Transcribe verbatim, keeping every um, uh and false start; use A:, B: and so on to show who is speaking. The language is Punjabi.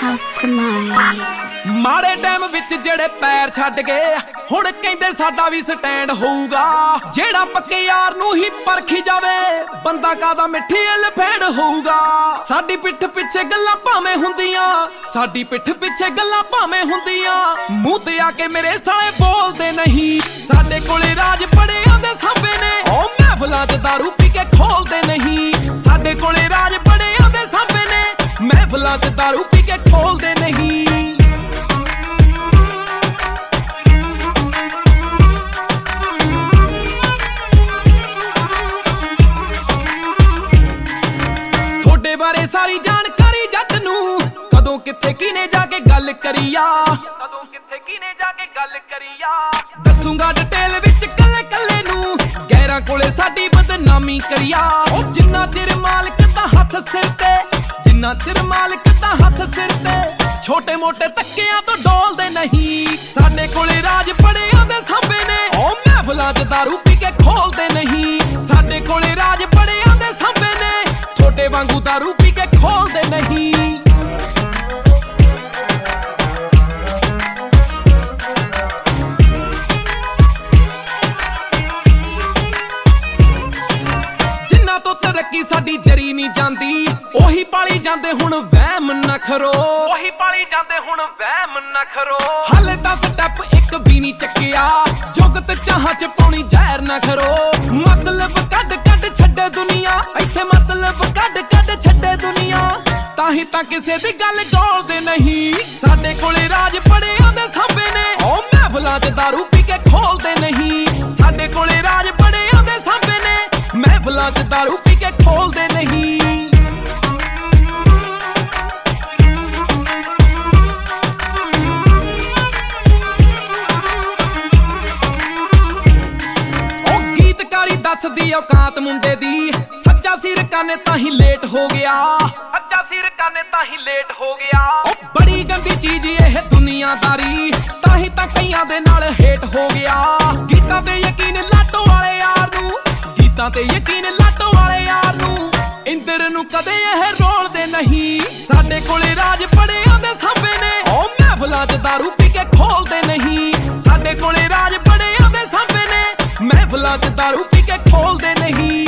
A: house tonight.
B: ਮਾੜੇ ਟਾਈਮ ਵਿੱਚ ਜਿਹੜੇ ਪੈਰ ਛੱਡ ਗਏ ਹੁਣ ਕਹਿੰਦੇ ਸਾਡਾ ਵੀ ਸਟੈਂਡ ਹੋਊਗਾ। ਜਿਹੜਾ ਪੱਕੇ ਯਾਰ ਨੂੰ ਹੀ ਪਰਖੀ ਜਾਵੇ ਬੰਦਾ ਕਾਦਾ ਮਿੱਠੀ ਲਫੇੜ ਹੋਊਗਾ। ਸਾਡੀ ਪਿੱਠ ਪਿੱਛੇ ਗੱਲਾਂ ਭਾਵੇਂ ਹੁੰਦੀਆਂ ਸਾਡੀ ਪਿੱਠ ਪਿੱਛੇ ਗੱਲਾਂ ਭਾਵੇਂ ਹੁੰਦੀਆਂ ਮੂੰਹ ਤੇ ਆ ਕੇ ਮੇਰੇ ਸਾਲੇ ਬੋਲਦੇ ਨਹੀਂ। ਸਾਡੇ ਕੋਲੇ ਰਾਜ ਬੜਿਆਂ ਦੇ ਸਾਂਭੇ ਨੇ ਉਹ ਮਹਿਫਲਾਂ 'ਚ ਦਾਰੂ ਪੀ ਕੇ ਖੋਲਦੇ ਨਹੀਂ। ਸਾਡੇ ਕੋਲੇ ਰਾਜ ਬੜਿਆਂ ਦੇ ਸਾਂਭੇ ਨੇ ਮਹਿਫਲਾਂ 'ਚ ਦਾਰੂ ਪੀ ਕੇ ਖੋਲਦੇ ਨਹੀਂ। ਤੁਹਾਡੇ ਬਾਰੇ ਸਾਰੀ ਜਾਣਕਾਰੀ ਜੱਟ ਨੂੰ ਕਦੋਂ ਕਿੱਥੇ ਕਿਨੇ ਜਾ ਕੇ ਗੱਲ ਕਰੀਆ ਕਦੋਂ ਕਿੱਥੇ ਕਿਨੇ ਜਾ ਕੇ ਗੱਲ ਕਰੀਆ ਦੱਸੂਗਾ ਡਿਟੇਲ ਵਿੱਚ ਕੱਲੇ ਕੱਲੇ ਨੂੰ ਗੈਰਾਂ ਕੋਲੇ ਸਾਡੀ ਬਦਨਾਮੀ ਕਰੀਆ। ਉਹ ਜਿੰਨਾ ਚਿਰ ਮਾਲਕ ਦਾ ਹੱਥ ਸਿਰ ਤੇ ਜਿੰਨਾ ਚਿਰ ਮਾਲਕ ਦਾ ਹੱਥ ਸਿਰ ਤੇ ਛੋਟੇ ਮੋਟੇ ਧੱਕਿਆਂ ਤੋਂ ਡੋਲਦੇ ਨਹੀਂ। ਸਾਡੇ ਕੋਲੇ ਰਾਜ ਬੜਿਆਂ ਦੇ ਸਾਂਭੇ ਨੇ ਉਹ ਮਹਿਫਲਾਂ 'ਚ ਦਾਰੂ ਪੀ ਕੇ ਖੋਲਦੇ ਨਹੀਂ। ਸਾਡੇ ਕੋਲੇ ਰਾਜ ਬੜਿਆਂ ਦੇ ਸਾਂਭੇ ਨੇ ਤੁਹਾਡੇ ਵਾਂਗੂ ਦਾਰੂ ਪੀ ਕੇ ਖੋਲਦੇ ਨਹੀਂ। ਜਿੰਨਾ ਤੋਂ ਤਰੱਕੀ ਸਾਡੀ ਜਰੀ ਨਹੀਂ ਜਾਂਦੀ ਉਹੀ ਪਾਲੀ ਜਾਂਦੇ ਹੁਣ ਵਹਿਮ ਨਖਰੋ ਉਹੀ ਪਾਲੀ ਜਾਂਦੇ ਹੁਣ ਵਹਿਮ ਨਖਰੋ। ਹਾਲੇ ਤਾਂ ਸਟੈਪ ਇੱਕ ਵੀ ਨਹੀਂ ਚੱਕਿਆ ਜੁਗਤ ਚਾਹਾਂ 'ਚ ਪਾਉਣੀ ਜ਼ਹਿਰ ਨਖਰੋ। ਮਤਲਬ ਕੱਢ ਕੱਢ ਛੱਡੇ ਦੁਨੀਆ ਇੱਥੇ ਮਤਲਬ ਕੱਢ ਕੱਢ ਛੱਡੇ ਦੁਨੀਆ ਤਾਂ ਹੀ ਤਾਂ ਕਿਸੇ ਦੀ ਗੱਲ ਗੋਲਦੇ ਨਹੀਂ। ਸਾਡੇ ਕੋਲੇ ਰਾਜ ਬੜਿਆਂ ਦੇ ਸਾਂਭੇ ਨੇ ਉਹ ਮਹਿਫਲਾਂ 'ਚ ਦਾਰੂ ਪੀ ਕੇ ਖੋਲਦੇ ਨਹੀਂ। ਸਾਡੇ ਕੋਲੇ ਰਾਜ ਬੜਿਆਂ ਦੇ ਸਾਂਭੇ ਨੇ ਮਹਿਫਲਾਂ 'ਚ ਦਾਰੂ ਪੀ ਕੇ ਖੋਲਦੇ ਨਹੀਂ। ਦੱਸਦੀ ਔਕਾਤ ਮੁੰਡੇ ਦੀ ਸੱਚਾ ਸਿਰ ਕਾਨੇ ਤਾਂ ਹੀ ਲੇਟ ਹੋ ਗਿਆ ਸੱਚਾ ਸਿਰ ਕਾਨੇ ਤਾਂ ਹੀ ਲੇਟ ਹੋ ਗਿਆ। ਉਹ ਬੜੀ ਗੰਦੀ ਚੀਜ਼ ਇਹ ਦੁਨੀਆਦਾਰੀ ਤਾਂ ਹੀ ਤਾਂ ਕਈਆਂ ਦੇ ਨਾਲ ਹੇਟ ਹੋ ਗਿਆ। ਗੀਤਾਂ ਤੇ ਯਕੀਨ ਲਾਟੋ ਵਾਲੇ ਯਾਰ ਨੂੰ ਗੀਤਾਂ ਤੇ ਯਕੀਨ ਲਾਟੋ ਵਾਲੇ ਯਾਰ ਨੂੰ ਇੰਦਰ ਨੂੰ ਕਦੇ ਇਹ ਰੋਲਦੇ ਨਹੀਂ। ਸਾਡੇ ਕੋਲੇ ਰਾਜ ਬੜਿਆਂ ਦੇ ਸਾਂਭੇ ਨੇ ਉਹ ਮਹਿਫਲਾਂ 'ਚ ਦਾਰੂ ਪੀ ਕੇ ਖੋਲਦੇ ਨਹੀਂ। ਸਾਡੇ ਕੋਲੇ ਰਾਜ ਬੜਿਆਂ ਦੇ ਸਾਂਭੇ ਨੇ ਮਹਿਫਲਾਂ 'ਚ ਦਾਰੂ ਪੀ ਕੇ ਖੋਲਦੇ ਨਹੀਂ।